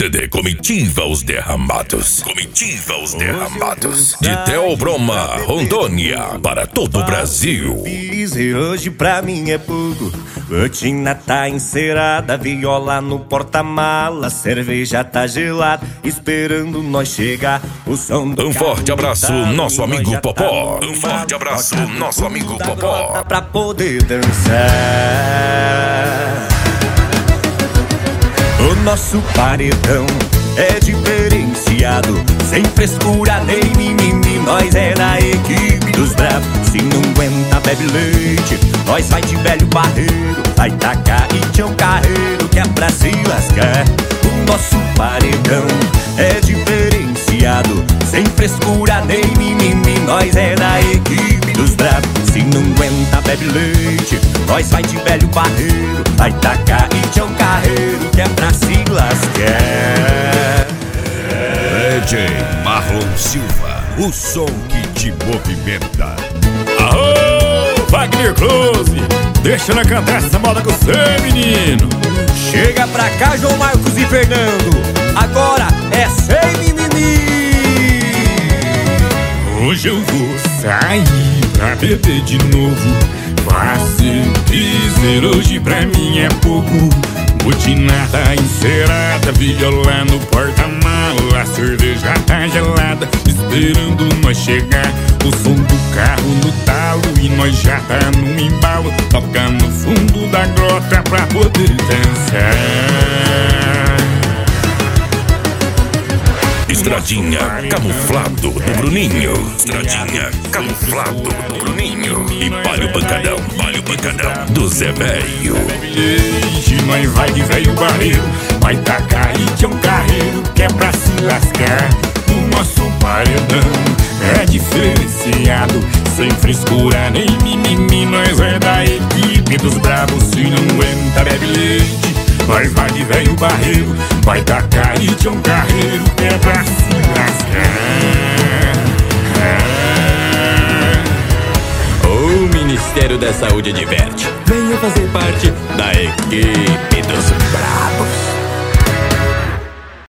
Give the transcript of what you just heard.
CD Comitiva Os Derramados. Comitiva Os Derramados. De Theobroma, Rondônia, para todo o Brasil. E hoje pra mim é pouco. Botina tá encerada, viola no porta-mala, cerveja tá gelada, esperando nós chegar. O som do Um forte abraço, nosso amigo Popó. Um forte abraço, nosso amigo Popó. Pra poder dançar. O nosso paredão é diferenciado, sem frescura nem mimimi. Nós é da equipe dos bravos. Se não aguenta, bebe leite. Nós vai de velho barreiro, vai tacar e tchau carreiro, que é pra se lascar. O nosso paredão é diferenciado, sem frescura nem mimimi. Nós é da equipe dos bravos. Se não aguenta, bebe leite. Nós vai de velho barreiro, vai tacar e tchau carreiro, que é pra se lascar. DJ Marlon Silva, o som que te movimenta. Aô, Wagner Close, deixa eu cantar essa moda com você, menino. Chega pra cá, João Marcos e Fernando, agora é sem mimimi. Hoje eu vou sair pra beber de novo. Fazer dizer, hoje pra mim é pouco. Botina tá encerada, viola no porta-mala, cerveja tá gelada, esperando nós chegar. O som do carro no talo e nós já tá no embalo. Toca no fundo da grota pra poder dançar. Estradinha camuflado do Bruninho. Estradinha camuflado do Bruninho. E palha o pancadão do Zé Velho. Nós vai de velho barreiro, vai tacar e tchau carreiro, que é pra se lascar. O nosso paredão é diferenciado, sem frescura nem mimimi. Nós é da equipe dos bravos. Se não aguenta, bebe leite. Nós vai de velho barreiro, vai tacar e tchau carreiro, que é pra se lascar. O Ministério da Saúde adverte: venha fazer parte da equipe dos bravos.